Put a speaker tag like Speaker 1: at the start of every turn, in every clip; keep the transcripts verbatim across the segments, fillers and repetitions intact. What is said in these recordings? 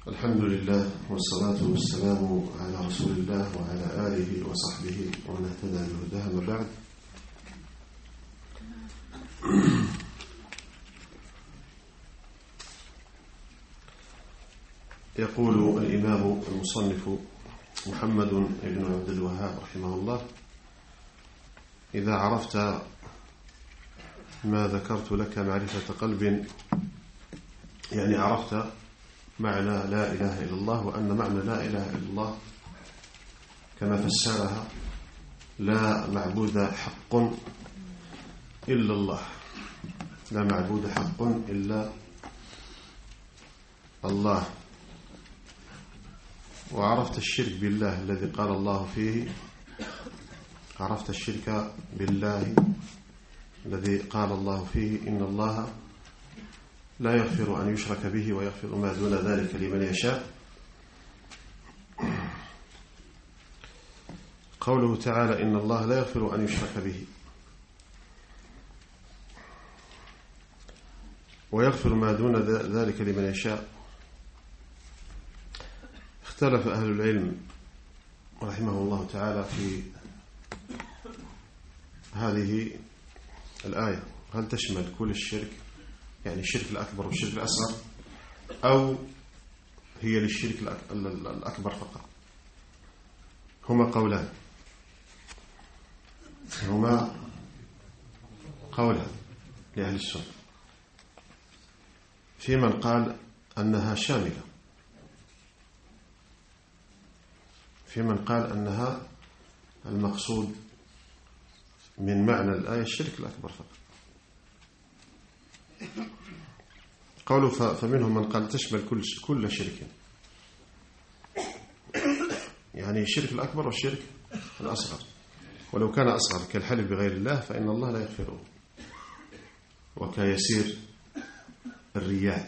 Speaker 1: الحمد لله والصلاة والسلام على رسول الله وعلى آله وصحبه ومن اهتدى بهداه. أما بعد، يقول الإمام المصنف محمد بن عبد الوهاب رحمه الله: إذا عرفت ما ذكرت لك معرفة قلب، يعني عرفت معنى لا إله إلا الله، وأن معنى لا إله إلا الله كما فسرها لا معبود حق إلا الله، لا معبود حق إلا الله. وعرفت الشرك بالله الذي قال الله فيه، عرفت الشرك بالله الذي قال الله فيه: إن الله لا يغفر أن يشرك به ويغفر ما دون ذلك لمن يشاء. قوله تعالى: إن الله لا يغفر أن يشرك به ويغفر ما دون ذلك لمن يشاء. اختلف أهل العلم رحمه الله تعالى في هذه الآية: هل تشمل كل الشرك، يعني الشرك الأكبر والشرك الأصغر، أو هي للشرك الأكبر فقط؟ هما قولان هما قولان لأهل السنة، في من قال أنها شاملة، في من قال أنها المقصود من معنى الآية الشرك الأكبر فقط. قولوا فمنهم من قال تشمل كل كل شرك، يعني الشرك الأكبر والشرك الأصغر، ولو كان أصغر كالحلف بغير الله فإن الله لا يغفره، وكيسير الرياء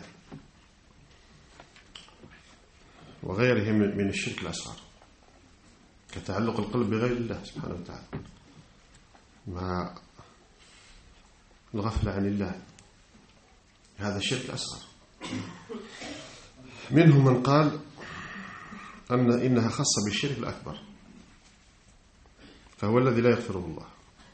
Speaker 1: وغيره من الشرك الأصغر، كتعلق القلب بغير الله سبحانه وتعالى مع الغفلة عن الله، هذا الشرك أصغر. منهم من قال أن إنها خاصة بالشرك الأكبر، فهو الذي لا يغفره الله،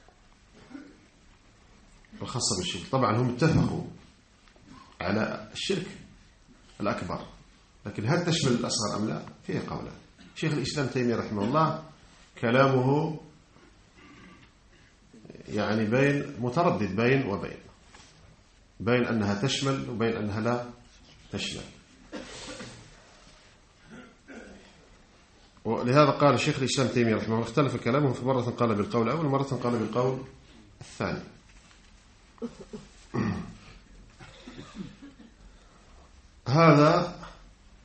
Speaker 1: الخاصة بالشرك. طبعا هم اتفقوا على الشرك الأكبر، لكن هل تشمل الأصغر أم لا؟ فيه قولان. شيخ الإسلام تيمية رحمه الله كلامه يعني بين متردد بين وبين، بين أنها تشمل وبين أنها لا تشمل. ولهذا قال الشيخ الإسلام تيمية رحمه الله: اختلف كلامه، فمرة قال بالقول الأول ومرة قال بالقول الثاني. هذا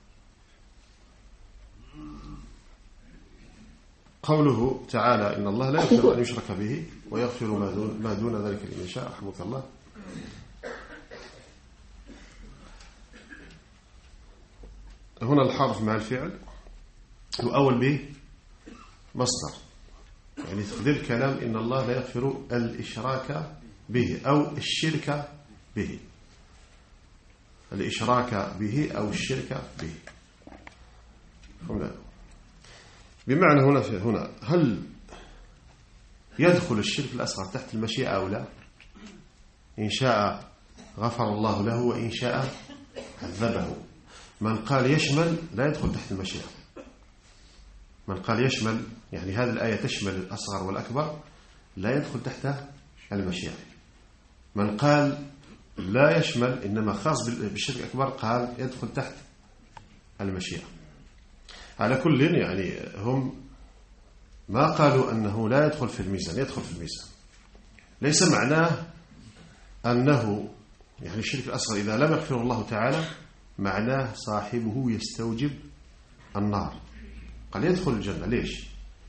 Speaker 1: قوله تعالى: إن الله لا يغفر أن يشرك به ويغفر ما دون, ما دون ذلك لمن يشاء. رحمك الله. هنا الحرف مع الفعل يؤول به مصدر، يعني تقدير الكلام إن الله لا يغفر الإشراك به أو الشرك به، الإشراك به أو الشرك به. هنا بمعنى هنا في هنا هل يدخل الشرك الأصغر تحت المشيئة أو لا؟ إن شاء غفر الله له وإن شاء عذبه. من قال يشمل لا يدخل تحت المشيئة، من قال يشمل يعني هذه الآية تشمل الأصغر والأكبر لا يدخل تحت المشيئة. من قال لا يشمل إنما خاص بالشرك الأكبر قال يدخل تحت المشيئة. على كل يعني هم ما قالوا أنه لا يدخل في الميزان، يدخل في الميزان. ليس معناه أنه يعني الشرك الأصغر إذا لم يغفر الله تعالى معناه صاحبه يستوجب النار، قال يدخل الجنة. ليش؟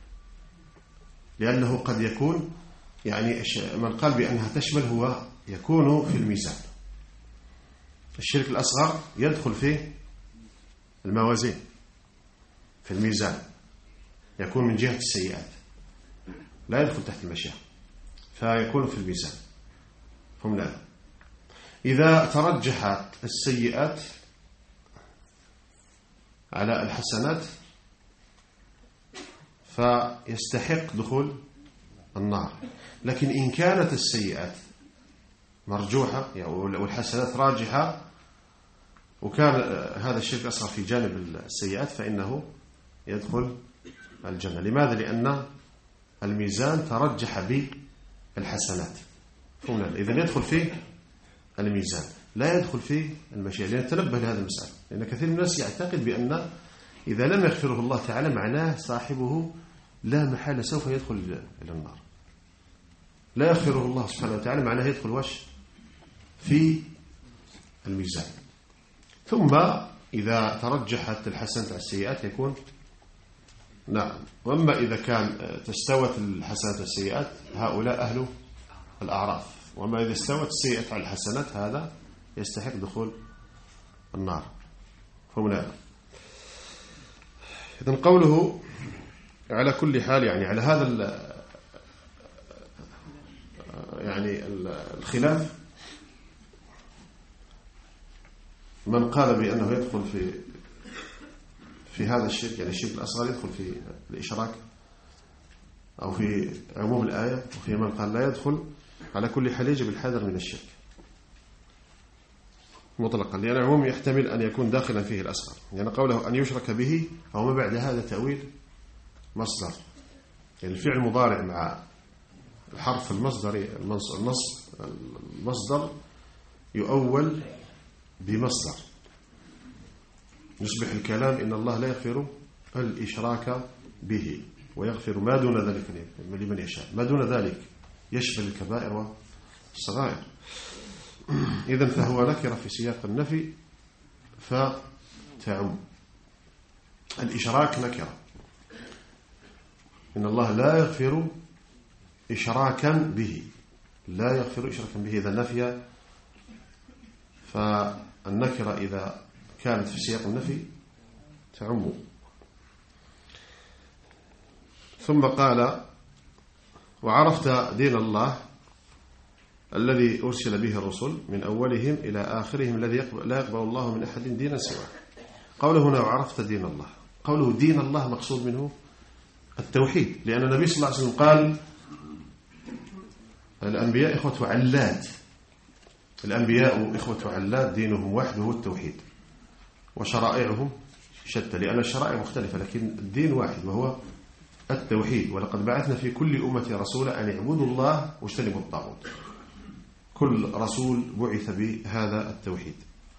Speaker 1: لأنه قد يكون يعني من قال بأنها تشمل هو يكون في الميزان. الشرك الأصغر يدخل في الموازين، في الميزان، يكون من جهة السيئات، لا يدخل تحت المشيئة، فيكون في الميزان. هم لا، إذا ترجحت السيئات على الحسنات فيستحق دخول النار. لكن إن كانت السيئات مرجوحة والحسنات راجحة وكان هذا الشرك أصغر في جانب السيئات فإنه يدخل الجنة. لماذا؟ لأن الميزان ترجح بالحسنات. إذن يدخل فيه الميزان لا يدخل فيه المشيئة. لأن تنبه لهذا المسألة، لأن كثير من الناس يعتقد بأن إذا لم يغفره الله تعالى معناه صاحبه لا محالة سوف يدخل إلى النار. لا يغفره الله سبحانه وتعالى معناه يدخل وش في الميزان. ثم إذا ترجحت الحسنات على السيئات يكون نعم. وأما إذا كان تستوت الحسنات والسيئات هؤلاء أهل الأعراف. وما إذا استوت السيئات على الحسنات هذا يستحق دخول النار. فهمنا. إذن قوله على كل حال يعني على هذا يعني الخلاف من قال بأنه يدخل في في هذا الشرك يعني الشرك الأصغر يدخل في الإشراك أو في عموم الآية، وفي من قال لا يدخل. على كل حال يجب الحذر من الشرك مطلقا، لأن العموم يحتمل أن يكون داخلا فيه الأصغر. يعني قوله أن يشرك به أو ما بعد هذا تأويل مصدر، يعني الفعل مضارع مع الحرف المصدري النص المصدر يؤول بمصدر يصبح الكلام إن الله لا يغفر الإشراك به ويغفر ما دون ذلك لمن يشاء. ما دون ذلك يشمل الكبائر والصغائر. إذن فهو نكرة في سياق النفي فتعم. الإشراك نكرة، إن الله لا يغفر إشراكا به، لا يغفر إشراكا به. إذا نفي فالنكرة إذا كانت في سياق النفي تعم. ثم قال وعرفت دين الله الذي أرسل به الرسل من أولهم إلى آخرهم الذي لا يقبل الله من أحد دينا سواه. قوله هنا وعرفت دين الله، قوله دين الله مقصود منه التوحيد، لأن النبي صلى الله عليه وسلم قال الأنبياء إخوة علات، الأنبياء إخوة علات دينهم واحد هو التوحيد وشرائعهم شتى، لأن الشرائع مختلفة لكن الدين واحد وهو التوحيد. ولقد بعثنا في كل أمة رسولا أن اعبدوا الله واجتنبوا الطاغوت. كل رسول بعث بهذا التوحيد،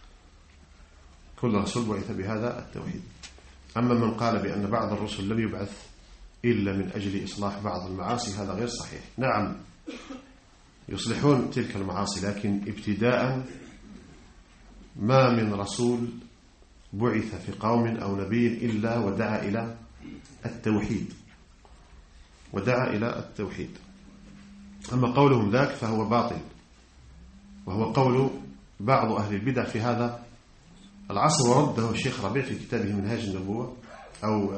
Speaker 1: كل رسول بعث بهذا التوحيد. أما من قال بأن بعض الرسل لم يبعث إلا من أجل إصلاح بعض المعاصي هذا غير صحيح. نعم يصلحون تلك المعاصي، لكن ابتداء ما من رسول بعث في قوم أو نبي إلا ودعا إلى التوحيد، ودعا إلى التوحيد. أما قولهم ذاك فهو باطل، وهو قول بعض أهل البدع في هذا العصر، ورده الشيخ ربيع في كتابه منهاج النبوة أو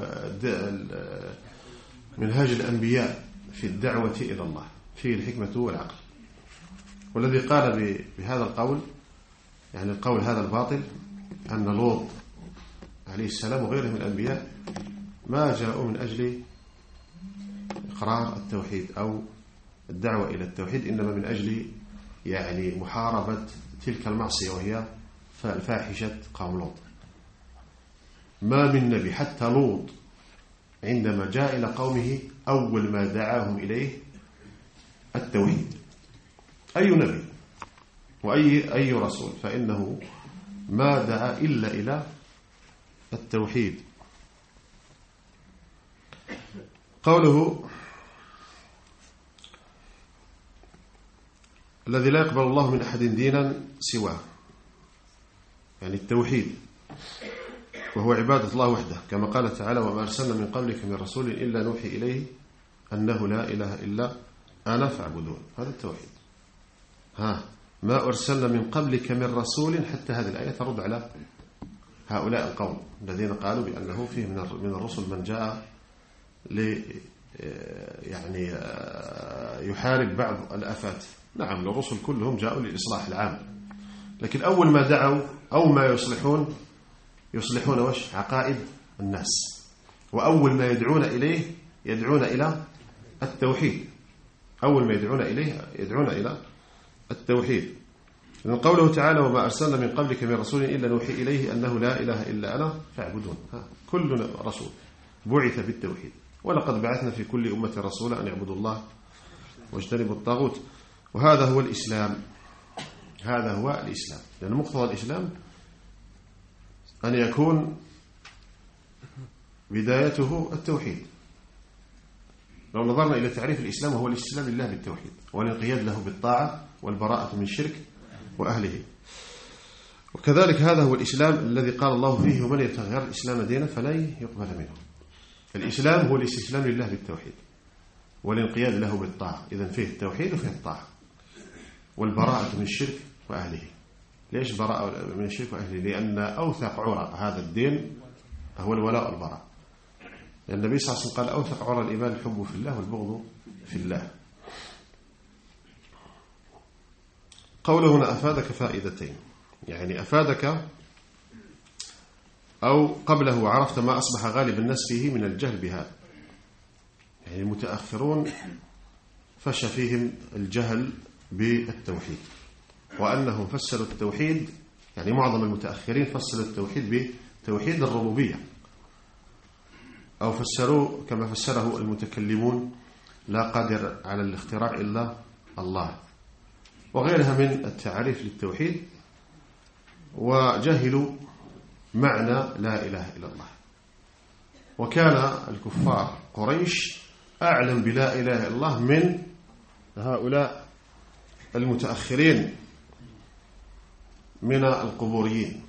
Speaker 1: منهاج الأنبياء في الدعوة إلى الله، فيه الحكمة والعقل. والذي قال بهذا القول يعني القول هذا الباطل أن لوط عليه السلام وغيره من الأنبياء ما جاءوا من أجل إقرار التوحيد أو الدعوة إلى التوحيد، إنما من أجل يعني محاربة تلك المعصية وهي فاحشة قوم لوط. ما من نبي حتى لوط عندما جاء إلى قومه أول ما دعاهم إليه التوحيد. أي نبي وأي أي رسول فإنه ما دعا إلا إلى التوحيد. قوله الذي لا يقبل الله من أحد دينا سواه، يعني التوحيد وهو عبادة الله وحده، كما قال تعالى وما أرسلنا من قبلك من رسول إلا نوحي إليه أنه لا إله إلا أنا فاعبدون. هذا التوحيد. ها ما أرسلنا من قبلك من رسول، حتى هذه الآية ترد على هؤلاء القوم الذين قالوا بأنه فيه من الرسل من جاء ل يعني يحارب بعض الآفات. نعم الرسل كلهم جاءوا للإصلاح العام، لكن أول ما دعوا أو ما يصلحون يصلحون وش عقائد الناس، وأول ما يدعون إليه يدعون إلى التوحيد، أول ما يدعون إليه يدعون إلى التوحيد. لأن قوله تعالى وما أرسلنا من قبلك من رسول إلا نوحي إليه أنه لا إله إلا أنا فاعبدون. كل رسول بعث بالتوحيد، ولقد بعثنا في كل أمة رسولا أن يعبدوا الله واجتنبوا الطاغوت. وهذا هو الإسلام، هذا هو الإسلام، لأن مقتضى الإسلام أن يكون بدايته التوحيد. لو نظرنا إلى تعريف الإسلام وهو الاستسلام لله بالتوحيد والانقياد له بالطاعة والبراءة من الشرك وأهله. وكذلك هذا هو الإسلام الذي قال الله فيه ومن يبتغي غير الإسلام دينا فلن يقبل منه. الإسلام هو الاستسلام لله بالتوحيد والانقياد له بالطاعة، إذن فيه التوحيد وفيه الطاعة والبراءة من الشرك وأهله. ليش براءة من الشرك وأهله؟ لأن أوثق عرى هذا الدين هو الولاء والبراء. لأن النبي صلى الله عليه وسلم قال أوثق عرى الإيمان الحب في الله والبغض في الله. قوله هنا أفادك فائدتين، يعني أفادك أو قبله عرفت ما أصبح غالب الناس فيه من الجهل بهذا. يعني المتأخرون فش فيهم الجهل بالتوحيد، وأنهم فسروا التوحيد، يعني معظم المتأخرين فسروا التوحيد بتوحيد الربوبية، أو فسروا كما فسره المتكلمون لا قادر على الاختراع إلا الله، وغيرها من التعريف للتوحيد، وجهلوا معنى لا إله إلا الله. وكان الكفار قريش أعلم بلا إله إلا الله من هؤلاء المتأخرين من القبوريين.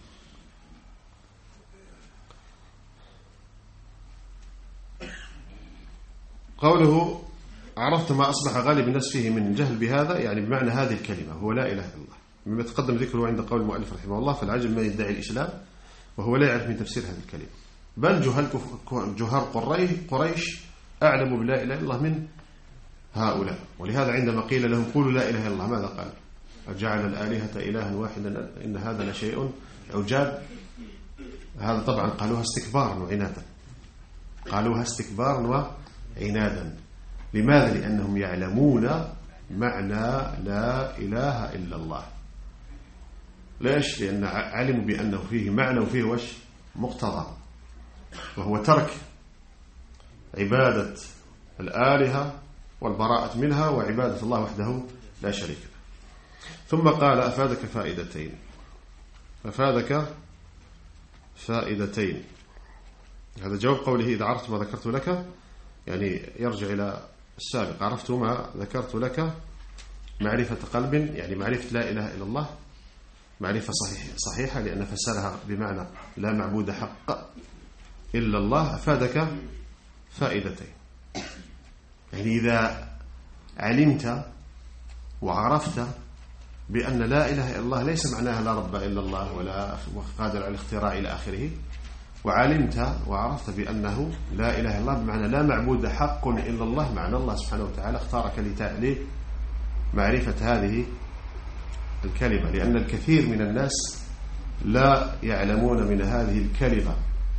Speaker 1: قوله عرفت ما أصبح غالب الناس فيه من الجهل بهذا، يعني بمعنى هذه الكلمة هو لا إله إلا الله، مما تقدم ذكره عند قول المؤلف رحمه الله. فالعجب ما يدعي الإسلام وهو لا يعرف من تفسير هذه الكلمة، بل جهال جهال قريش أعلم بلا إله إلا الله من هؤلاء. ولهذا عندما قيل لهم قولوا لا إله إلا الله ماذا قال؟ أجعل الآلهة إلها واحدا إن هذا لشيء عجاب. هذا طبعا قالوها استكبارا وعنادا، قالوها استكبارا وعنادا. لماذا؟ لأنهم يعلمون معنى لا إله إلا الله. ليش؟ لأن علموا بأنه فيه معنى وفيه وش مقتضى، وهو ترك عبادة الآلهة والبراءة منها وعبادة الله وحده لا شريك له. ثم قال أفادك فائدتين، أفادك فائدتين. هذا جواب قوله إذا عرفت ما ذكرت لك، يعني يرجع إلى السابق. عرفت ما ذكرت لك معرفة قلب، يعني معرفة لا إله إلا الله معرفة صحيحة, صحيحة لأن فسرها بمعنى لا معبود حق إلا الله. أفادك فائدتين، يعني إذا علمت وعرفت بأن لا إله إلا الله ليس معناها لا رب إلا الله ولا قادر على الاختراع إلى آخره، وعلمت وعرفت بأنه لا إله إلا الله بمعنى لا معبود حق إلا الله، معنى الله سبحانه وتعالى اختارك لتعليم معرفة هذه الكلمة، لأن الكثير من الناس لا يعلمون من هذه الكلمة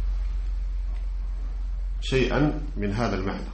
Speaker 1: شيئا من هذا المعنى.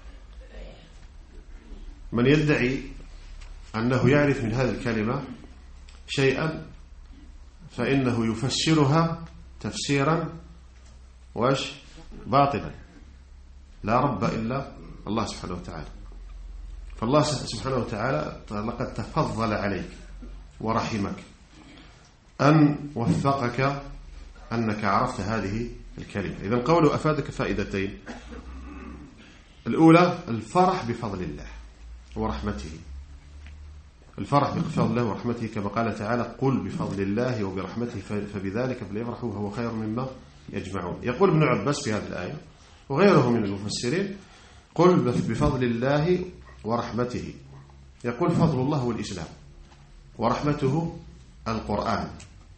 Speaker 1: من يدعي أنه يعرف من هذه الكلمة شيئا فإنه يفسرها تفسيرا واش باطلا، لا رب إلا الله سبحانه وتعالى. فالله سبحانه وتعالى لقد تفضل عليك ورحمك أن وفقك أنك عرفت هذه الكلمة. إذن قوله أفادك فائدتين، الأولى الفرح بفضل الله ورحمته، الفرح بفضل الله ورحمته كما قال تعالى قل بفضل الله وبرحمته فبذلك فليفرحوا هو خير مما يجمعون. يقول ابن عباس في هذه الآية وغيره من المفسرين قل بفضل الله ورحمته، يقول فضل الله هو الإسلام ورحمته القرآن،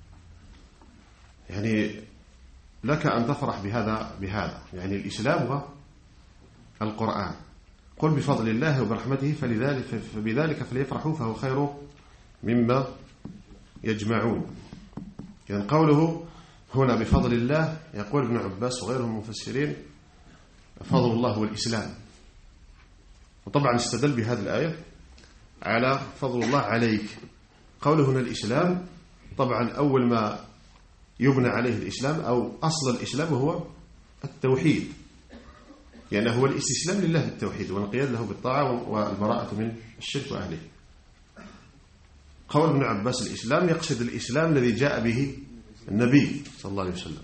Speaker 1: يعني لك أن تفرح بهذا بهذا يعني الإسلام هو القرآن. قل بفضل الله وبرحمته فلذلك فبذلك فليفرحوا فهو خير مما يجمعون. يعني قوله هنا بفضل الله، يقول ابن عباس وغيرهم المفسرين فضل الله هو الإسلام. وطبعا استدل بهذه الآية على فضل الله عليك. قوله هنا الإسلام، طبعا أول ما يبنى عليه الإسلام أو أصل الإسلام هو التوحيد، يعني هو الاستسلام لله بالتوحيد والانقياد له بالطاعة والبراءة من الشرك وأهله. قول ابن عباس الإسلام يقصد الإسلام الذي جاء به النبي صلى الله عليه وسلم.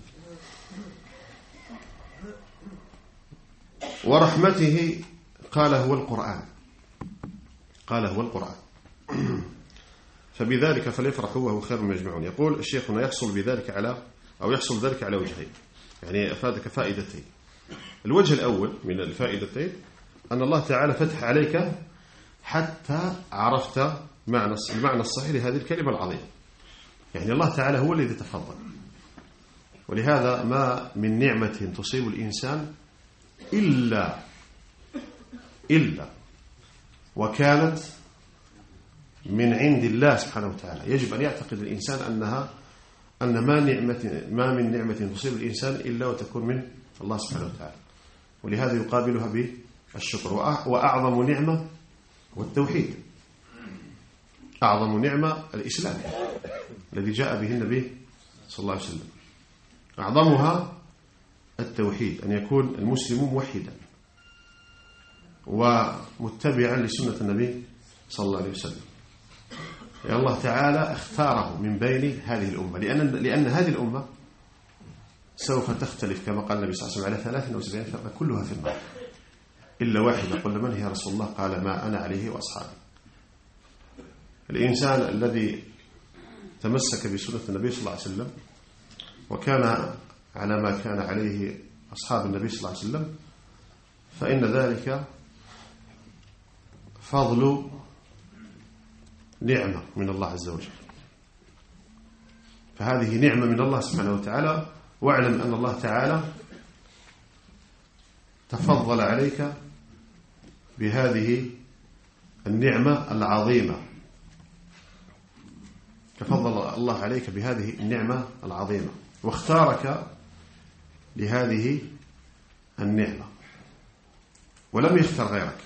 Speaker 1: ورحمته قال هو القرآن، قال هو القرآن فبذلك فليفرحوا وهو خير مما يجمعون. يقول الشيخ هنا يحصل بذلك على أو يحصل ذلك على وجهين، يعني أفادك فائدتين. الوجه الأول من الفائدتين أن الله تعالى فتح عليك حتى عرفت معنى المعنى الصحيح لهذه الكلمة العظيمة، يعني الله تعالى هو الذي تفضل. ولهذا ما من نعمة تصيب الإنسان إلا إلا وكانت من عند الله سبحانه وتعالى. يجب أن يعتقد الإنسان أنها أن ما نعمة ما من نعمة تصيب الإنسان إلا وتكون من الله سبحانه وتعالى، ولهذا يقابلها بالشكر. وأعظم نعمة هو التوحيد، أعظم نعمة الإسلام الذي جاء به النبي صلى الله عليه وسلم. أعظمها التوحيد، أن يكون المسلم موحدا ومتبعا لسنة النبي صلى الله عليه وسلم. يعني الله تعالى اختاره من بين هذه الأمة، لأن, لأن هذه الأمة سوف تختلف كما قال النبي صلى الله عليه وسلم على ثلاث وسبعين فرقة كلها في النار إلا واحدة. قلنا من هي رسول الله؟ قال ما أنا عليه وأصحابي. الإنسان الذي تمسك بسنة النبي صلى الله عليه وسلم وكان على ما كان عليه أصحاب النبي صلى الله عليه وسلم، فإن ذلك فضل نعمة من الله عز وجل. فهذه نعمة من الله سبحانه وتعالى، واعلم أن الله تعالى تفضل عليك بهذه النعمة العظيمة، تفضل الله عليك بهذه النعمة العظيمة واختارك لهذه النعمة ولم يختر غيرك.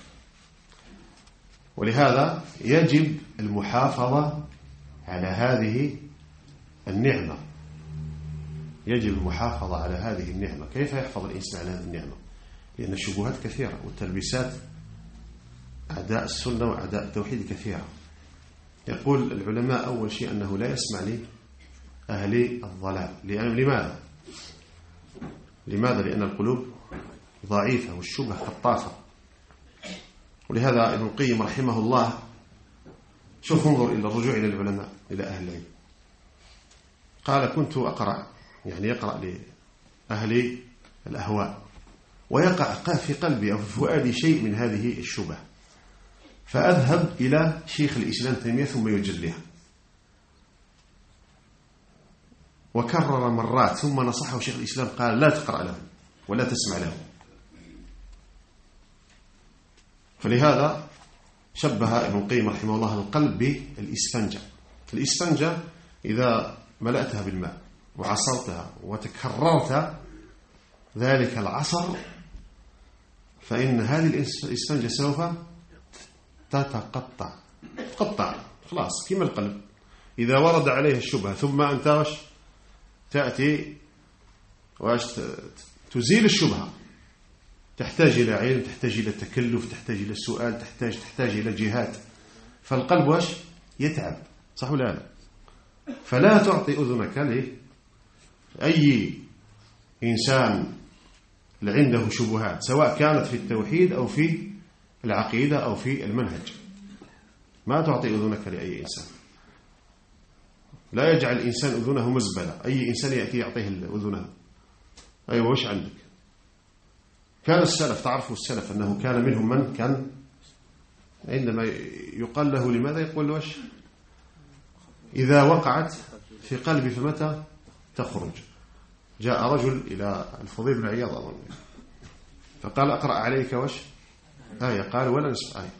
Speaker 1: ولهذا يجب المحافظة على هذه النعمة، يجب المحافظة على هذه النعمة. كيف يحفظ الإنسان على هذه النعمة؟ لأن الشبهات كثيرة والتلبيسات أعداء السنة وأعداء التوحيد كثيرة. يقول العلماء أول شيء أنه لا يسمع لي أهل الضلال. لأن لماذا؟ لماذا؟ لأن القلوب ضعيفة والشبه خطافة. ولهذا ابن القيم رحمه الله، شوف انظر إلى الرجوع إلى العلماء إلى أهل العلم، قال كنت أقرأ، يعني يقرأ لأهل الأهواء، ويقع في قلبي أو في فؤادي شيء من هذه الشبه، فأذهب إلى شيخ الإسلام تيمية ثم يجليها. وكرر مرات ثم نصحه شيخ الإسلام قال لا تقرأ له ولا تسمع له. فلهذا شبه ابن القيم رحمه الله القلب بالإسفنجة. الإسفنجة إذا ملأتها بالماء وعصرتها وتكررت ذلك العصر فإن هذه الإسفنجة سوف تتقطع تقطع خلاص كما القلب. إذا ورد عليه الشبهة ثم أنت وش تأتي وش تزيل الشبهة، تحتاج إلى علم، تحتاج إلى تكلف، تحتاج إلى السؤال، تحتاج تحتاج إلى جهات، فالقلب وش يتعب، صح ولا لا؟ فلا تعطي أذنك لأي إنسان عنده شبهات، سواء كانت في التوحيد أو في العقيدة أو في المنهج. ما تعطي أذنك لأي إنسان، لا يجعل الإنسان أذنه مزبلة. أي إنسان يأتي يعطيه أذنه. أيوة وش عندك؟ كان السلف، تعرفوا السلف أنه كان منهم من كان عندما يقال له لماذا يقول وش إذا وقعت في قلبي فمتى تخرج. جاء رجل إلى الفضيل بن عياض أظن فقال أقرأ عليك وش آية، قال ولا نصف آية.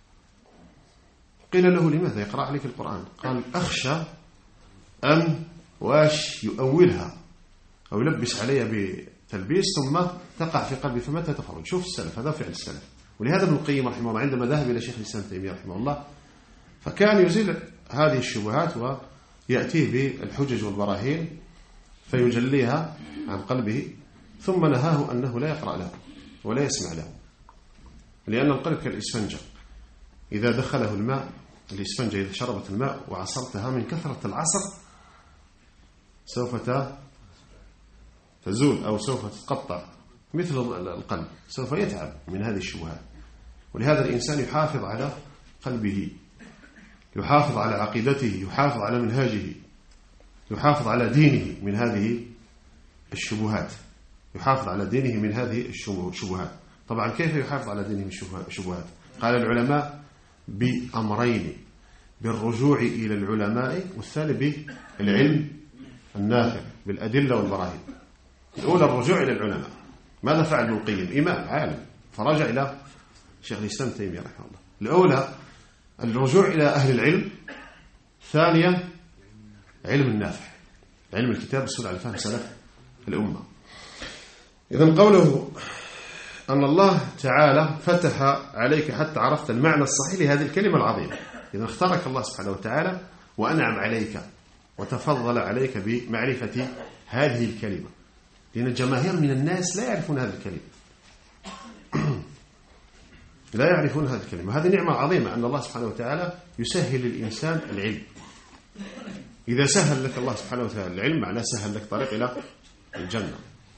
Speaker 1: قيل له لماذا يقرأ عليك القرآن؟ قال أخشى أن واش يؤولها أو يلبس علي بتلبيس ثم تقع في قلبي، فمتى تخرج؟ شوف السلف، هذا فعل السلف. ولهذا ابن القيم رحمه الله عندما ذهب إلى شيخ الإسلام تيمية رحمه الله فكان يزيل هذه الشبهات ويأتيه بالحجج والبراهين فيجليها عن قلبه، ثم نهاه أنه لا يقرأ له ولا يسمع له، لأن القلب كالإسفنجة إذا دخله الماء، الإسفنجة إذا شربت الماء وعصرتها من كثرة العصر سوف تزول أو سوف تتقطع، مثل القلب سوف يتعب من هذه الشبهات. ولهذا الإنسان يحافظ على قلبه، يحافظ على عقيدته، يحافظ على منهاجه، يحافظ على دينه من هذه الشبهات، يحافظ على دينه من هذه الشبهات. طبعا كيف يحافظ على دينه من الشبهات؟ قال العلماء بأمرين: بالرجوع إلى العلماء، والثاني بالعلم النافع بالأدلة والبراهين. الأولى الرجوع إلى العلماء. ماذا فعل ابن القيم؟ إمام عالم فرجع إلى شيخ الإسلام تيمية رحمه الله. الأولى الرجوع إلى أهل العلم، ثانيا علم النافع، علم الكتاب والسنة على فهم سلف الأمة. إذن قوله أن الله تعالى فتح عليك حتى عرفت المعنى الصحيح لهذه الكلمة العظيمة. إذن اختارك الله سبحانه وتعالى وأنعم عليك وتفضل عليك بمعرفة هذه الكلمة، لأن الجماهير من الناس لا يعرفون هذه الكلمة لا يعرفون هذه الكلمة. هذه نعمة عظيمة أن الله سبحانه وتعالى يسهل للإنسان العلم. إذا سهل لك الله سبحانه وتعالى العلم معناه سهل لك طريق إلى الجنة.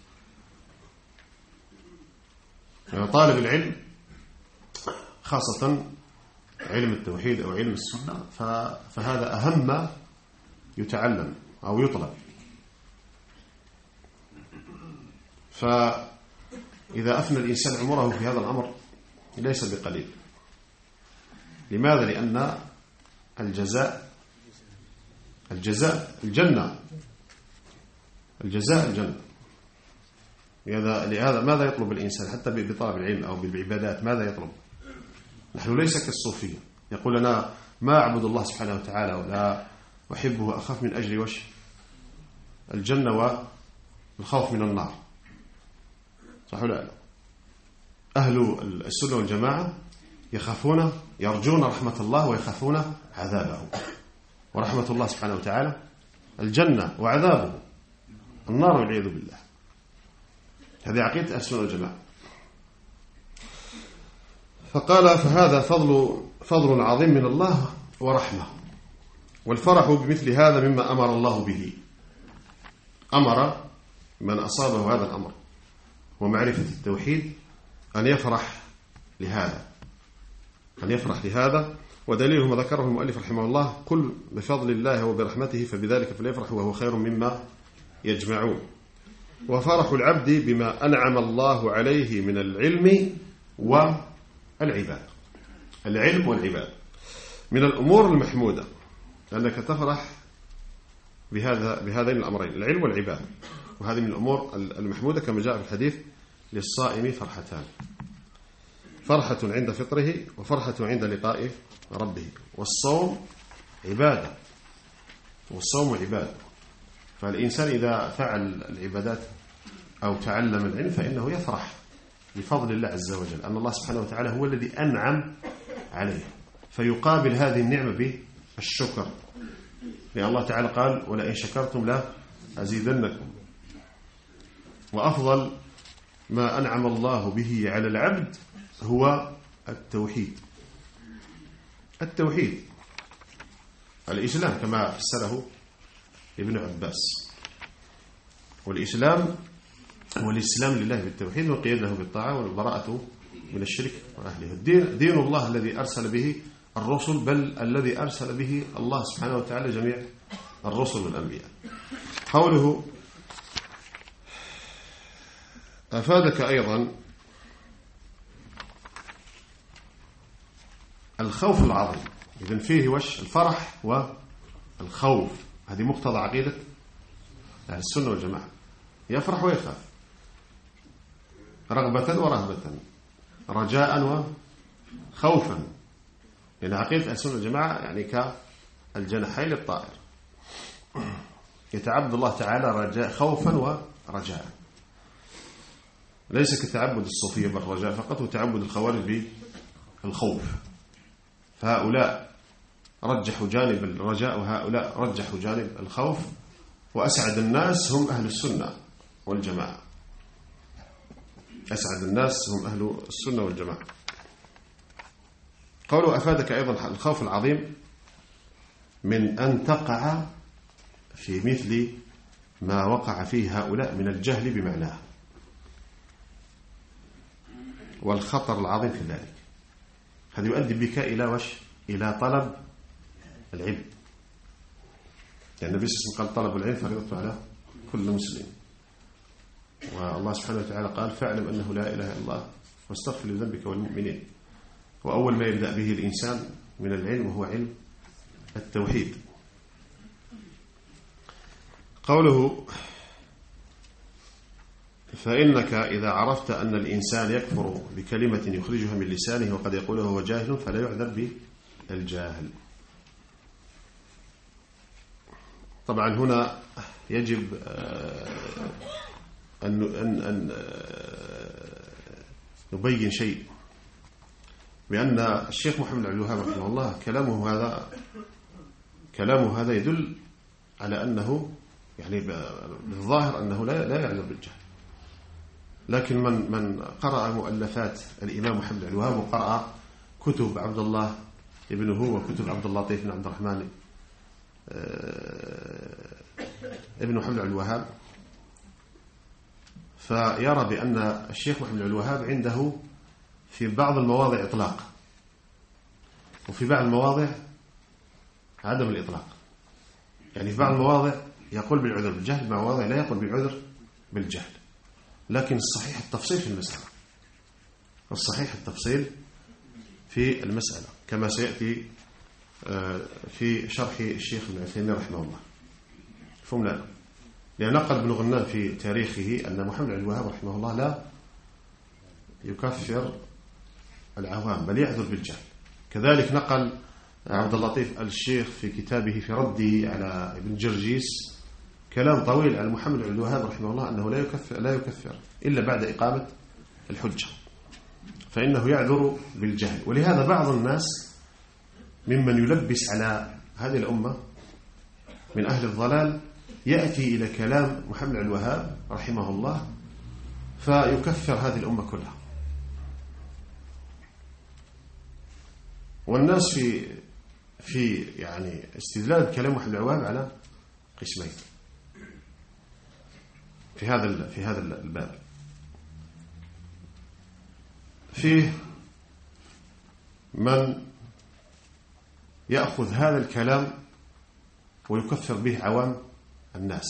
Speaker 1: يعني طالب العلم خاصة علم التوحيد أو علم السنة فهذا أهم ما يتعلم أو يطلب. فإذا أفنى الإنسان عمره في هذا الأمر ليس بقليل. لماذا؟ لأن الجزاء الجزاء الجنة الجزاء الجنة. لهذا ماذا يطلب الإنسان حتى بطلب العلم أو بالعبادات؟ ماذا يطلب؟ نحن ليس كالصوفية يقول أنا ما أعبد الله سبحانه وتعالى ولا أحبه أخاف من أجل وش الجنة والخوف من النار. صح ولا لا؟ أهل السنة والجماعة يخافون يرجون رحمة الله ويخافون عذابه. ورحمة الله سبحانه وتعالى الجنة، وعذابه النار والعياذ بالله. هذه عقيدة السنة والجماعة. فقال فهذا فضل فضل عظيم من الله ورحمة، والفرح بمثل هذا مما أمر الله به. أمر من أصابه هذا الأمر ومعرفة التوحيد أن يفرح لهذا أن يفرح لهذا ودليله ما ذكره المؤلف رحمه الله: قل بفضل الله وبرحمته فبذلك فليفرحوا وهو خير مما يجمعون. وفرح العبد بما أنعم الله عليه من العلم والعبادة. العلم والعبادة من الأمور المحمودة، لأنك تفرح بهذا بهذين الأمرين، العلم والعبادة. وهذه من الأمور المحمودة كما جاء في الحديث: للصائم فرحتان، فرحة عند فطره وفرحة عند لقاء ربه. والصوم عبادة، والصوم عبادة. فالإنسان إذا فعل العبادات أو تعلم العلم فإنه يفرح بفضل الله عز وجل، أن الله سبحانه وتعالى هو الذي أنعم عليه، فيقابل هذه النعمة بالشكر. لأن الله تعالى قال: ولئن شكرتم لا أزيدنكم. وأفضل ما أنعم الله به على العبد هو التوحيد. التوحيد الإسلام كما فسره ابن عباس. والإسلام هو الإسلام لله بالتوحيد والقيادة بالطاعة والبراءة من الشرك وأهله. الدين دين الله الذي أرسل به الرسل، بل الذي أرسل به الله سبحانه وتعالى جميع الرسل والأنبياء. قوله أفادك أيضا الخوف العظيم. إذن فيه وش الفرح والخوف، هذه مقتضى عقيدة أهل السنة والجماعة، يفرح ويخاف، رغبة ورهبة، رجاء وخوفا. لأن عقيدة أهل السنة والجماعة يعني كالجناحين للطائر، يتعبد الله تعالى رجاء خوفا رجاء، ليس كتعبد الصوفية بالرجاء فقط وتعبد الخوارج بالخوف. فهؤلاء رجحوا جانب الرجاء وهؤلاء رجحوا جانب الخوف، وأسعد الناس هم أهل السنة والجماعة. أسعد الناس هم أهل السنة والجماعة. قالوا أفادك أيضا الخوف العظيم من أن تقع في مثل ما وقع فيه هؤلاء من الجهل بمعناه، والخطر العظيم في ذلك. هذا يؤدي بك إلى وش؟ إلى طلب العلم، يعني النبي صلى الله عليه وسلم قال طلب العلم فريضة على كل مسلم، والله سبحانه وتعالى قال فاعلم أنه لا إله إلا الله واستغفر لذنبك والمؤمنين. وأول ما يبدأ به الإنسان من العلم وهو علم التوحيد. قوله فإنك إذا عرفت أن الإنسان يكفر بكلمة يخرجها من لسانه وقد يقوله هو جاهل فلا يعذر بالجاهل. طبعا هنا يجب أن أن نبين شيء، بأن الشيخ محمد بن عبد الوهاب رحمه الله كلامه هذا كلامه هذا يدل على أنه يعني بالظاهر أنه لا لا يعذر بالجهل، لكن من من قرأ مؤلفات الإمام محمد بن عبد الوهاب وقرأ كتب عبد الله ابنه وكتب عبد اللطيف بن عبد الرحمن ابن محمد بن عبد الوهاب، فيرى بأن الشيخ محمد بن عبد الوهاب عنده في بعض المواضع إطلاق وفي بعض المواضع عدم الإطلاق. يعني في بعض المواضع يقول بالعذر بالجهل، مع مواضع لا يقول بالعذر بالجهل، لكن الصحيح التفصيل في المسألة، الصحيح التفصيل في المسألة كما سيأتي في شرح الشيخ ابن عثيمين رحمه الله. فهمنا؟ لأن نقل ابن غنام في تاريخه أن محمد بن عبد الوهاب رحمه الله لا يكفر العوام بل يعذر بالجهل. كذلك نقل عبد اللطيف الشيخ في كتابه في رده على ابن جرجيس كلام طويل عن محمد بن عبد الوهاب رحمه الله أنه لا يكفر لا يكفر إلا بعد إقامة الحجة، فإنه يعذر بالجهل. ولهذا بعض الناس ممن يلبس على هذه الأمة من أهل الضلال يأتي إلى كلام محمد بن عبد الوهاب رحمه الله فيكفر هذه الأمة كلها. والناس في في يعني استدلال كلام محمد بن عبد الوهاب على قسمين في هذا في هذا الباب. فيه من يأخذ هذا الكلام ويكفر به عوام الناس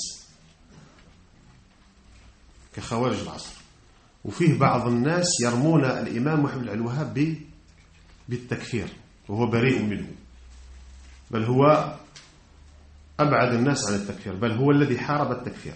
Speaker 1: كخوارج العصر، وفيه بعض الناس يرمون الإمام محمد بن عبد الوهاب بالتكفير وهو بريء منه، بل هو أبعد الناس عن التكفير، بل هو الذي حارب التكفير،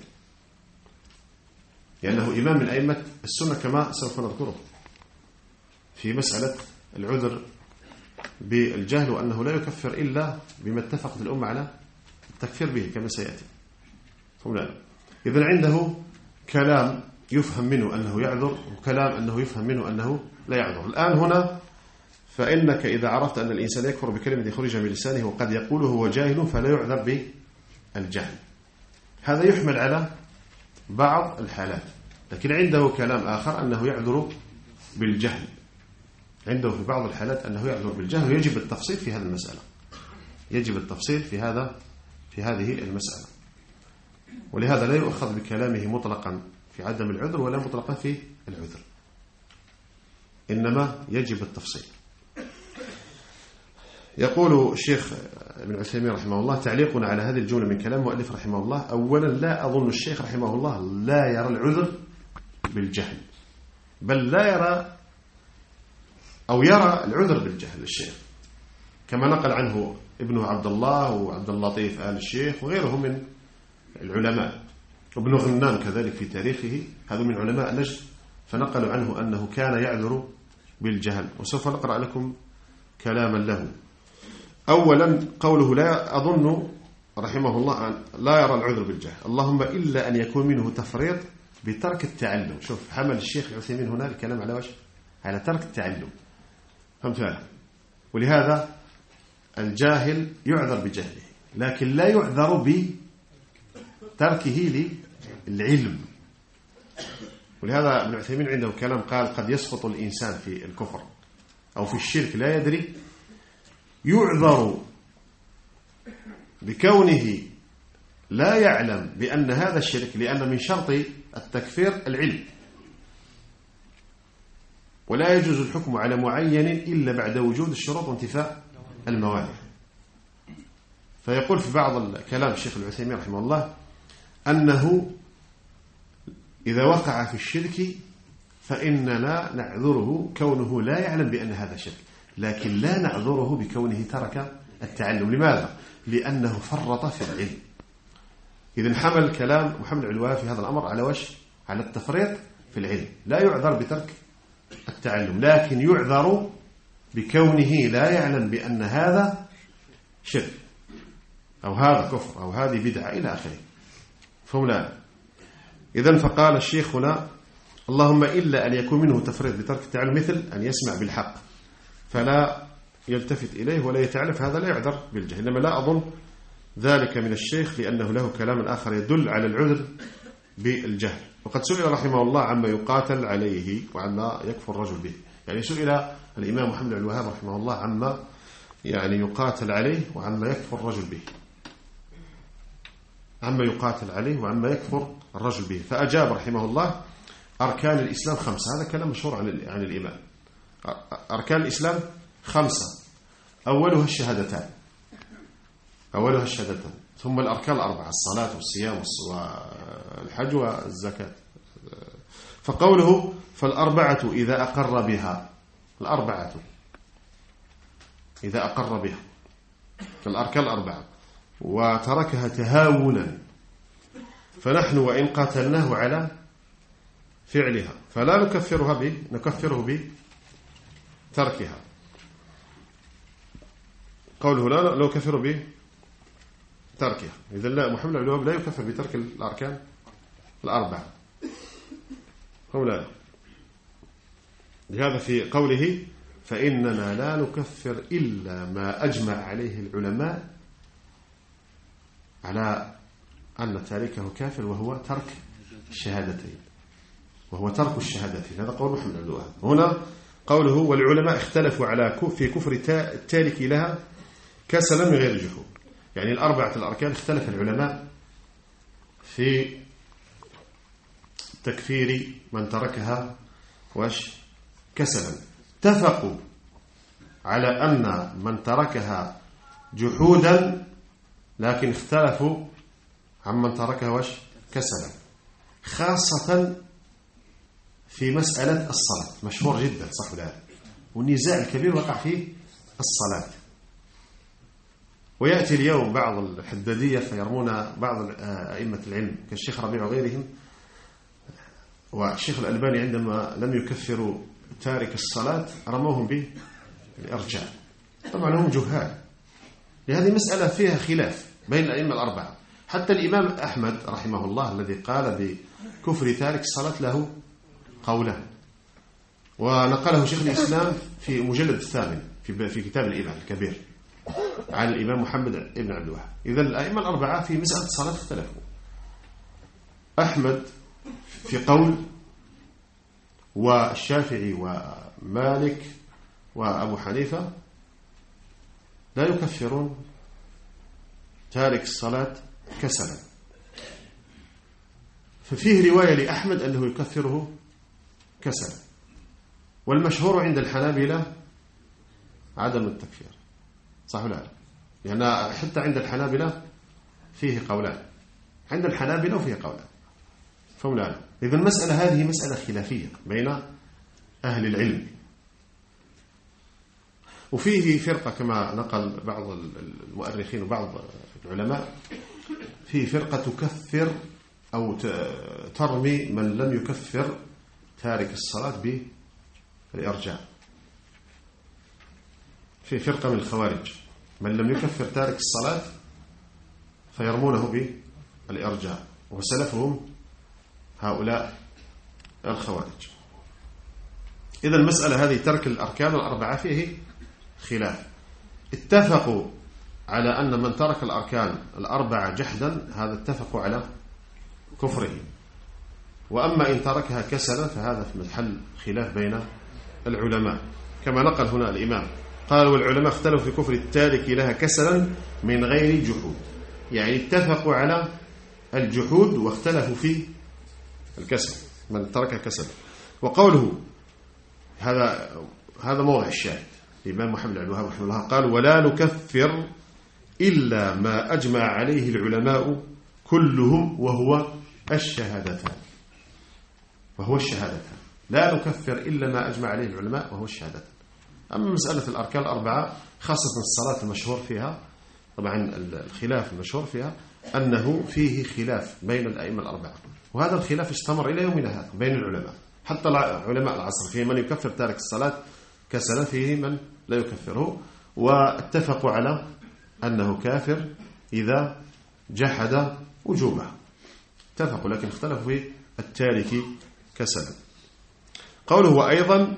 Speaker 1: لأنه إمام من أئمة السنة كما سوف نذكره في مسألة العذر بالجهل، وأنه لا يكفر إلا بما اتفقت الأمة على التكفير به كما سيأتي. إذن عنده كلام يفهم منه أنه يعذر وكلام أنه يفهم منه أنه لا يعذر. الآن هنا فإنك إذا عرفت أن الإنسان يكفر بكلمة يخرج من لسانه وقد يقوله هو جاهل فلا يعذر بالجهل. هذا يحمل على بعض الحالات، لكن عنده كلام آخر أنه يعذر بالجهل، عنده في بعض الحالات أنه يعذر بالجهل، ويجب التفصيل في هذه المسألة، يجب التفصيل في هذا في هذه المسألة. ولهذا لا يؤخذ بكلامه مطلقا في عدم العذر ولا مطلقا في العذر، إنما يجب التفصيل. يقول الشيخ ابن عثيمين رحمه الله تعليقنا على هذه الجملة من كلام مؤلف رحمه الله: أولا لا أظن الشيخ رحمه الله لا يرى العذر بالجهل، بل لا يرى أو يرى العذر بالجهل الشيخ، كما نقل عنه ابنه عبد الله وعبد اللطيف آل الشيخ وغيرهم من العلماء، وابن غنام كذلك في تاريخه، هذا من علماء نجد، فنقلوا عنه أنه كان يعذر بالجهل. وسوف نقرأ لكم كلاما له. أولا قوله لا أظن رحمه الله لا يرى العذر بالجهل، اللهم إلا أن يكون منه تفريط بترك التعلم. شوف، حمل الشيخ العثيمين هنا الكلام على وش؟ على ترك التعلم. فهمت هذا؟ ولهذا الجاهل يعذر بجهله، لكن لا يعذر بتركه للعلم. ولهذا ابن عثيمين عنده كلام قال قد يسقط الإنسان في الكفر أو في الشرك لا يدري، يعذر بكونه لا يعلم بأن هذا الشرك، لأن من شرط التكفير العلم، ولا يجوز الحكم على معين إلا بعد وجود الشروط وانتفاء الموانع. فيقول في بعض الكلام الشيخ العثيمين رحمه الله أنه إذا وقع في الشرك فإننا نعذره كونه لا يعلم بأن هذا شرك، لكن لا نعذره بكونه ترك التعلم. لماذا؟ لأنه فرط في العلم. إذن حمل كلام محمد العلواني في هذا الأمر على وش؟ على التفريط في العلم. لا يعذر بترك التعلم، لكن يعذر بكونه لا يعلم بأن هذا شرك أو هذا كفر أو هذه بدعة إلى آخره. فهمنا؟ إذن فقال الشيخ هنا اللهم إلا أن يكون منه تفريط بترك التعلم، مثل أن يسمع بالحق فلا يلتفت إليه ولا يتعلم، هذا لا يعذر بالجهل. إنما لا أظن ذلك من الشيخ، لأنه له كلام آخر يدل على العذر بالجهل. وقد سئل رحمه الله عما يقاتل عليه وعما يكفر الرجل به. يعني سئل الإمام محمد بن الوهاب رحمه الله عما يعني يقاتل عليه وعما يكفر الرجل به، عما يقاتل عليه وعما يكفر الرجل به، فأجاب رحمه الله أركان الإسلام خمسة. هذا كلام مشهور عن الإمام. أركان الإسلام خمسة، أولها الشهادتان، أولها الشهادتان، ثم الأركان الأربعة: الصلاة والصيام والحج والزكاة. فقوله فالأربعة إذا أقر بها، الأربعة إذا أقر بها الأركان الأربعة وتركها تهاونا، فنحن وإن قاتلناه على فعلها فلا نكفرها به نكفره بتركها. قوله لا لا نكفر به تركها، إذن لا، محمد بن الوهاب لا يكفر بترك الأركان الأربعة. أو لا، لهذا في قوله فإننا لا نكفر إلا ما أجمع عليه العلماء على أن تاركه كافر، وهو ترك الشهادتين، وهو ترك الشهادتين. هذا قول محمد بن الوهاب. هنا قوله والعلماء اختلفوا على في كفر التارك لها كسلا من غير جحود. يعني الأربعة الأركان اختلف العلماء في تكفير من تركها وش كسلا. اتفقوا على أن من تركها جحودا، لكن اختلفوا عن من تركها وش كسلا، خاصة في مسألة الصلاة، مشهور جدا صح ولا لا؟ والنزاع الكبير وقع فيه الصلاة. ويأتي اليوم بعض الحدادية فيرمون بعض أئمة العلم كالشيخ ربيع وغيرهم والشيخ الألباني عندما لم يكفروا تارك الصلاة رموهم بالإرجاء. طبعا هم جهال، لهذه مسألة فيها خلاف بين الأئمة الأربعة. حتى الإمام أحمد رحمه الله الذي قال بكفر تارك الصلاة له قوله، ونقله شيخ الإسلام في مجلد الثامن في كتاب الإيمان الكبير عن الإمام محمد بن عبد الوهاب. إذن الأئمة الأربعة في مسألة الصلاة اختلفوا. أحمد في قول، والشافعي ومالك وأبو حنيفة لا يكفرون تارك الصلاة كسلا. ففيه رواية لأحمد أنه يكفره كسلا، والمشهور عند الحنابلة عدم التكفير، صح ولا لا؟ يعني حتى عند الحنابلة فيه قولان، عند الحنابلة وفيه قولان، فهم لا. إذا المسألة هذه مسألة خلافية بين أهل العلم. وفيه فرقة كما نقل بعض المؤرخين وبعض العلماء، فيه فرقة تكفر أو ترمي من لم يكفر تارك الصلاة بالإرجاء. في فرقة من الخوارج من لم يكفر تارك الصلاة فيرمونه بالإرجاء، وسلفهم هؤلاء الخوارج. إذا المسألة هذه ترك الأركان الأربعة فيه خلاف. اتفقوا على أن من ترك الأركان الأربعة جحدا هذا اتفقوا على كفره، وأما إن تركها كسلا فهذا في محل خلاف بين العلماء، كما نقل هنا الإمام قال: والعلماء اختلفوا في كفر التارك لها كسلا من غير جحود. يعني اتفقوا على الجحود واختلفوا في الكسل، من ترك كسلا. وقوله هذا هذا موضع الشاهد. الإمام محمد بن عبد الوهاب رحمه الله قال: ولا نكفر إلا ما أجمع عليه العلماء كلهم وهو الشهادتان. وهو الشهادتان لا نكفر إلا ما أجمع عليه العلماء وهو الشهادتان. أما مسألة الأركان الأربعة خاصة الصلاة المشهور فيها، طبعا الخلاف المشهور فيها أنه فيه خلاف بين الأئمة الأربعة، وهذا الخلاف استمر إلى يومنا هذا بين العلماء، حتى علماء العصر فيه من يكفر تارك الصلاة كسلا، فيه من لا يكفره، واتفقوا على أنه كافر إذا جحد وجوبه، اتفقوا، لكن اختلفوا في التارك كسلا. قوله وأيضا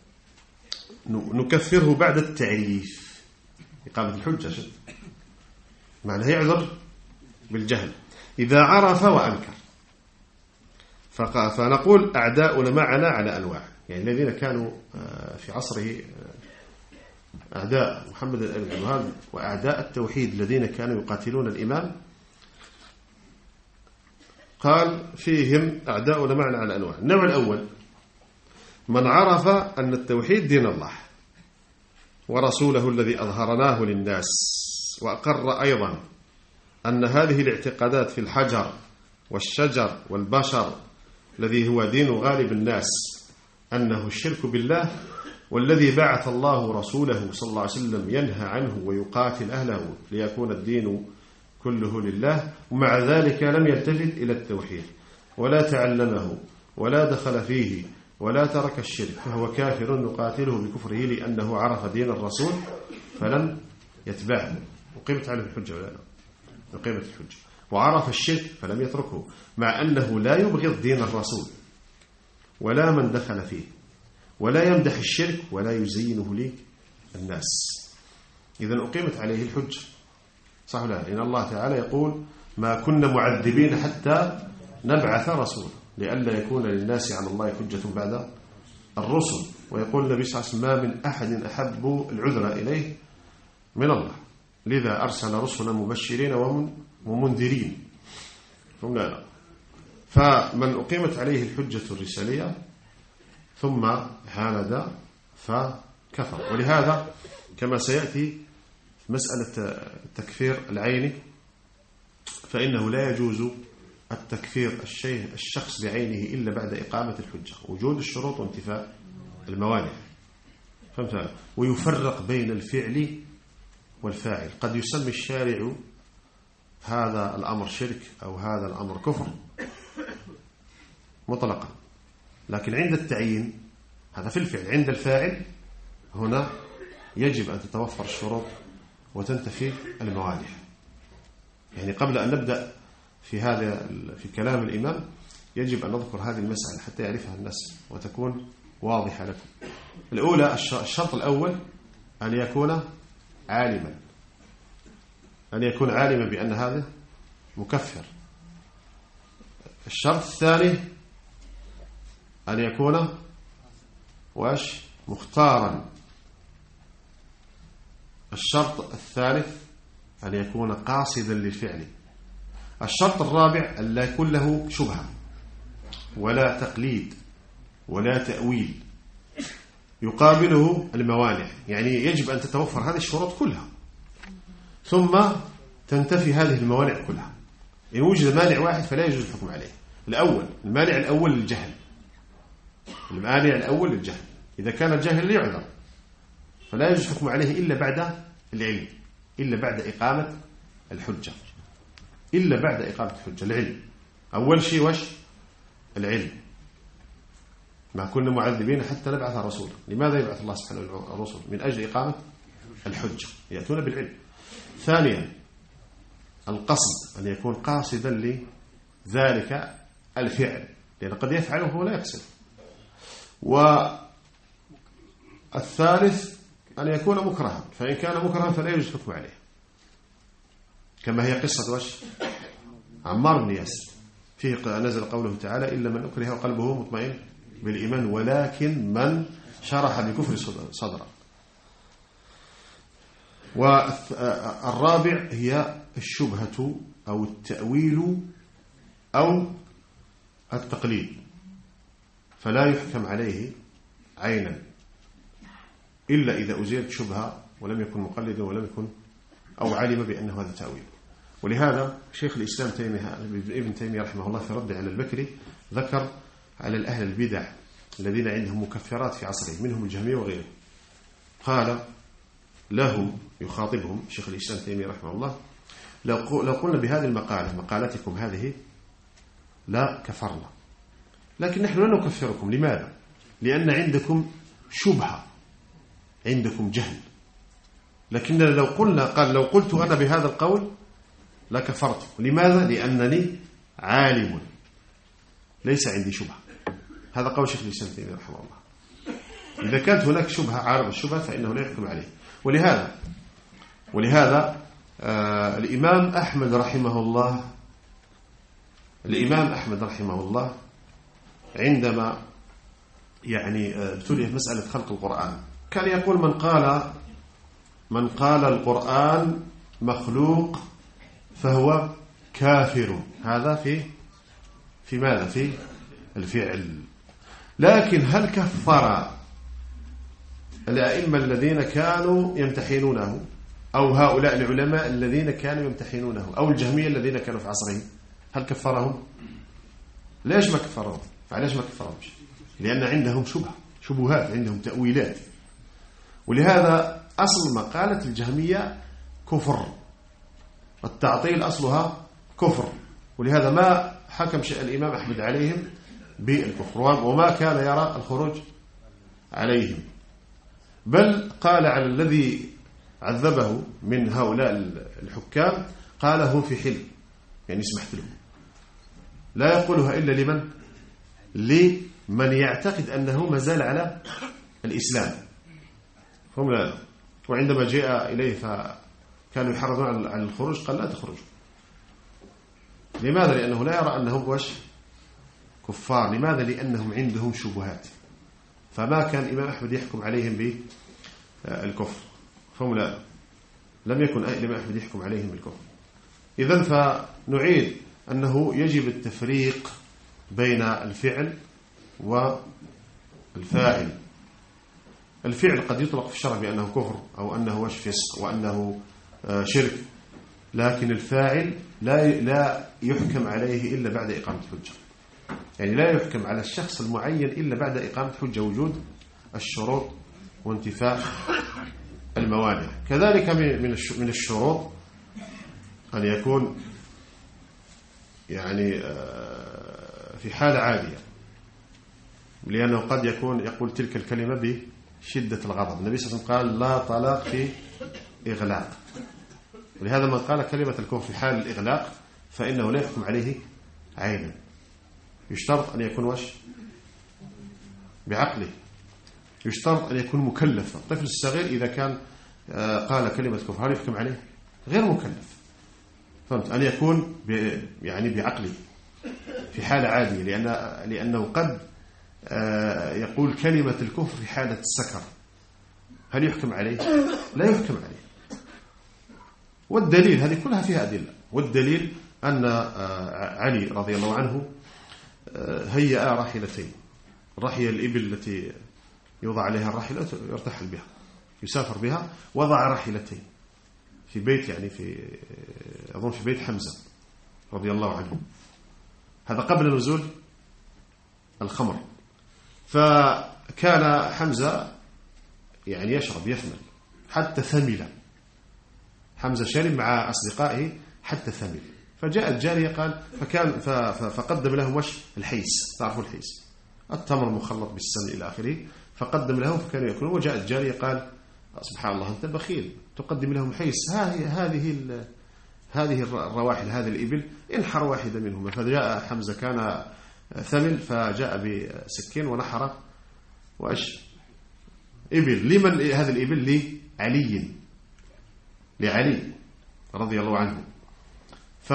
Speaker 1: نكفره بعد التعريف، إقامة الحجة شد معنى يعذر بالجهل إذا عرف وأنكر. فنقول أعداؤنا معنا على أنواع، يعني الذين كانوا في عصره أعداء محمد بن عبد الوهاب وأعداء التوحيد الذين كانوا يقاتلون الإمام، قال فيهم أعداؤنا معنا على أنواع. النوع الأول من عرف أن التوحيد دين الله ورسوله الذي أظهرناه للناس، وأقر أيضا أن هذه الاعتقادات في الحجر والشجر والبشر الذي هو دين غالب الناس أنه الشرك بالله، والذي بعث الله رسوله صلى الله عليه وسلم ينهى عنه ويقاتل أهله ليكون الدين كله لله، ومع ذلك لم يلتفت إلى التوحيد ولا تعلمه ولا دخل فيه ولا ترك الشرك، فهو كافر نقاتله بكفره لأنه عرف دين الرسول فلم يتبعه، وقيمت عليه الحجة ولا لا؟ وقيمت الحجة. وعرف الشرك فلم يتركه، مع أنه لا يبغض دين الرسول ولا من دخل فيه، ولا يمدح الشرك ولا يزينه للناس. إذن أقيمت عليه الحجة، صح ولا لا؟ إن الله تعالى يقول ما كنا معذبين حتى نبعث رسولا لئلا يكون للناس على الله حجة بعد الرسل. ويقول النبي صلى الله عليه وسلم ما من أحد أحب العذر إليه من الله، لذا أرسل رسلا مبشرين ومنذرين. لا. فمن أقيمت عليه الحجة الرسالية ثم هاند فكفر. ولهذا كما سيأتي مسألة التكفير العيني، فإنه لا يجوز التكفير الشيء الشخص بعينه إلا بعد إقامة الحجة، وجود الشروط وانتفاء الموانع. فهمت؟ ويفرق بين الفعل والفاعل. قد يسمي الشارع هذا الأمر شرك أو هذا الأمر كفر مطلقا، لكن عند التعيين هذا في الفعل، عند الفاعل هنا يجب أن تتوفر الشروط وتنتفي الموانع. يعني قبل أن نبدأ في هذا في كلام الإمام يجب أن نذكر هذه المسألة حتى يعرفها الناس وتكون واضحة لكم. الأولى الشرط الأول أن يكون عالما، أن يكون عالما بأن هذا مكفر. الشرط الثاني أن يكون واش مختارا. الشرط الثالث أن يكون قاصدا للفعل. الشرط الرابع أن لا يكون له شبهة ولا تقليد ولا تأويل، يقابله الموانع. يعني يجب أن تتوفر هذه الشروط كلها ثم تنتفي هذه الموانع كلها. إن وجد مانع واحد فلا يجوز الحكم عليه. الأول المانع الأول للجهل، المانع الأول للجهل. إذا كان الجاهل يعذر فلا يجوز الحكم عليه إلا بعد العلم، إلا بعد إقامة الحجة، إلا بعد إقامة الحجة. العلم أول شيء، وش العلم. ما كنا معذبين حتى نبعث رسولا. لماذا يبعث الله سبحانه الرسل؟ من أجل إقامة الحجة، يأتون بالعلم. ثانيا القصد أن يكون قاصدا لذلك الفعل، لأن قد يفعله وهو لا يقصد. والثالث أن يكون مكرها، فإن كان مكرها فلا يجوز الحكم عليه، كما هي قصة وش عمار بن ياسر، فيه نزل قوله تعالى إلا من أكره وقلبه مطمئن بالإيمان ولكن من شرح بكفر صدرا. والرابع هي الشبهة أو التأويل أو التقليد، فلا يحكم عليه عينا إلا إذا أزيلت شبهة ولم يكن مقلدا ولم يكن أو علم بأنه هذا تأويل. ولهذا شيخ الإسلام تيمية ابن تيمية رحمه الله في رد على البكري ذكر على الأهل البدع الذين عندهم مكفرات في عصره منهم الجهمية وغيره، قال لهم يخاطبهم شيخ الإسلام تيمية رحمه الله: لو قلنا بهذه المقالة مقالتكم هذه لا كفرنا، لكن نحن لا نكفركم. لماذا؟ لأن عندكم شبهة، عندكم جهل. لكن لو قلنا قال لو قلت أنا بهذا القول لا كفرت. لماذا؟ لأنني عالم ليس عندي شبهة. هذا قول شيخ الإسلام تيمية رحمه الله. إذا كانت هناك شبهة عارض الشبهة فإنه لا يحكم عليه. ولهذا ولهذا آه الإمام أحمد رحمه الله الإمام أحمد رحمه الله عندما يعني ابتلي في مسألة خلق القرآن كان يقول: من قال من قال القرآن مخلوق فهو كافر. هذا في في ماذا؟ في الفعل. لكن هل كفر الأئمة الذين كانوا يمتحنونه أو هؤلاء العلماء الذين كانوا يمتحنونه أو الجهمية الذين كانوا في عصرهم، هل كفرهم؟ ليش ما كفرهم؟ فعليش ما كفرهمش؟ لأن عندهم شبهة شبهات، عندهم تأويلات. ولهذا أصل مقالة الجهمية كفر، التعطيل أصلها كفر. ولهذا ما حكم الإمام أحمد عليهم بالكفر وما كان يرى الخروج عليهم، بل قال على الذي عذبه من هؤلاء الحكام قال: هو في حل، يعني سمحت له. لا يقولها إلا لمن لمن يعتقد أنه مازال على الإسلام. هم لا. وعندما جاء إليه فكانوا يحرضون عن الخروج قال: لا تخرجوا. لماذا؟ لأنه لا يرى أنهم وش كفار. لماذا؟ لأنهم عندهم شبهات، فما كان الإمام أحمد يحكم عليهم بالكفر. فهم لا، لم يكن الإمام أحمد يحكم عليهم بالكفر. إذن فنعيد أنه يجب التفريق بين الفعل والفاعل. الفعل قد يطلق في الشرع بأنه كفر أو أنه وش فسق وأنه شرك، لكن الفاعل لا لا يحكم عليه إلا بعد إقامة حجة. يعني لا يحكم على الشخص المعين إلا بعد إقامة حجة، وجود الشروط وانتفاء الموانع. كذلك من الشروط أن يكون يعني في حالة عادية، لأنه قد يكون يقول تلك الكلمة بشدة الغضب. النبي صلى الله عليه وسلم قال: لا طلاق في إغلاق. ولهذا من قال كلمة الكفر في حال الإغلاق فإنه لا يحكم عليه عينا. يشترط أن يكون وش بعقله، يشترط أن يكون مكلفا. الطفل الصغير إذا كان قال كلمة كفر هل يحكم عليه؟ غير مكلف. فهمت؟ أن يكون يعني بعقله في حالة عادية، لأن لأنه قد يقول كلمة الكفر في حالة السكر، هل يحكم عليه؟ لا يحكم عليه. والدليل هذه كلها فيها أدلة. والدليل أن علي رضي الله عنه هيأ راحلتين، رحية الإبل التي يوضع عليها الراحلة يرتحل بها يسافر بها، وضع راحلتين في بيت، يعني في أظن في بيت حمزة رضي الله عنه. هذا قبل نزول الخمر. فكان حمزة يعني يشرب يثمل حتى ثمل. حمزة شرب مع أصدقائه حتى ثمل. فجاءت جارية قال فكان فقدم لهم وش الحيس، تعرفوا الحيس، التمر مخلط بالسمن إلى آخره، فقدم لهم فكانوا يأكلون. وجاءت جارية قال: سبحان الله أنت بخيل، تقدم لهم حيس، هذه هذه الرواحل هذه الإبل انحر واحدة منهما. فجاء حمزة كان ثمل فجاء بسكين ونحر وأش إبل. لمن هذه الإبل؟ لعلي لعلي رضي الله عنه. ف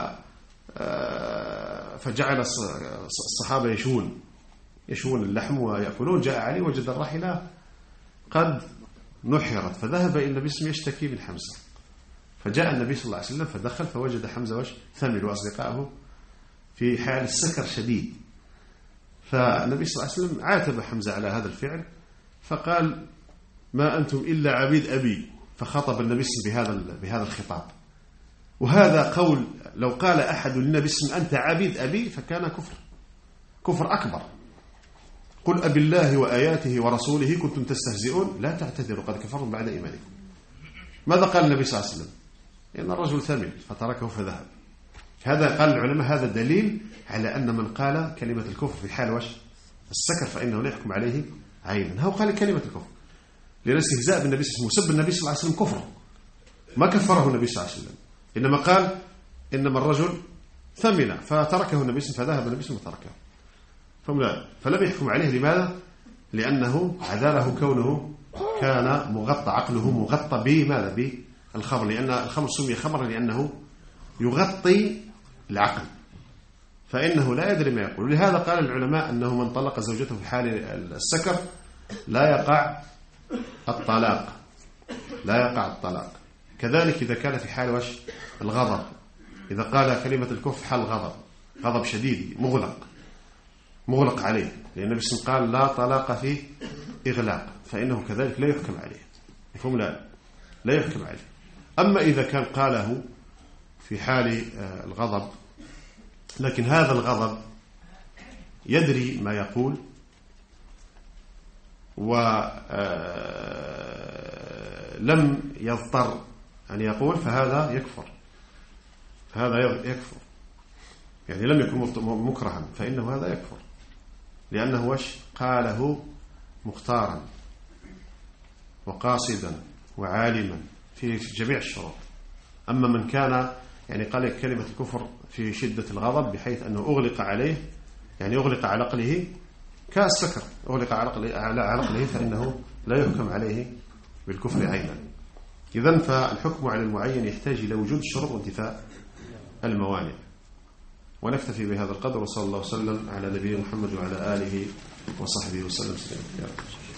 Speaker 1: فجعل الصحابة يشون يشون اللحم ويأكلون. جاء علي وجد الراحلة قد نحرت فذهب إلى النبي صلى الله عليه وسلم يشتكي من حمزة. فجاء النبي صلى الله عليه وسلم فدخل فوجد حمزة وش ثمل وأصدقائه في حال السكر شديد. فالنبي صلى الله عليه وسلم عاتب حمزة على هذا الفعل فقال ما أنتم إلا عبيد أبي. فخطب النبي صلى الله عليه وسلم بهذا بهذا الخطاب. وهذا قول لو قال أحد للنبي صلى الله عليه وسلم أنت عبيد أبي فكان كفر كفر أكبر. قل أبي الله وآياته ورسوله كنتم تستهزئون لا تعتذروا قد كفرتم بعد إيمانكم. ماذا قال النبي صلى الله عليه وسلم؟ إن الرجل ثمل فتركه فذهب. هذا قال العلماء هذا دليل على أن من قال كلمة الكفر في حال وش السكر فإنه لا يحكم عليه عينا. هو قال كلمة الكفر لأن استهزاء بالنبي صلى الله عليه وسلم وسب النبي صلى الله عليه وسلم كفر ما كفره النبي صلى الله عليه وسلم. إنما قال إنما الرجل ثمل فتركه النبي صلى الله عليه وسلم فذهب النبي صلى الله عليه وسلم وتركه فلم يحكم عليه. لماذا؟ لأنه عذره كونه كان مغطى عقله مغطى بماذا؟ بالخمر. لأن الخمر سمي خمرا لأنه يغطي العقل فإنه لا يدري ما يقول. لهذا قال العلماء أنه من طلق زوجته في حال السكر لا يقع الطلاق لا يقع الطلاق. كذلك إذا كان في حال وش الغضب إذا قال كلمة الكفر حال غضب غضب شديد مغلق مغلق عليه لأن النبي صلى الله عليه وسلم قال لا طلاق في إغلاق فإنه كذلك لا يحكم عليه. مفهوم؟ لا لا يحكم عليه. أما إذا كان قاله في حال الغضب لكن هذا الغضب يدري ما يقول ولم يضطر أن يقول فهذا يكفر فهذا يكفر يعني لم يكن مكرها فإنه هذا يكفر لأنه وش قاله مختارا وقاصدا وعالما في جميع الشروط. أما من كان يعني قال كلمة الكفر في شدة الغضب بحيث أنه أغلق عليه يعني أغلق على عقله كالسكر أغلق على عقله فإنه لا يحكم عليه بالكفر عينا. إذن فالحكم على المعين يحتاج إلى وجود الشروط وانتفاء الموانع. ونكتفي بهذا القدر وصلى الله وسلم على نبينا محمد وعلى آله وصحبه وسلم.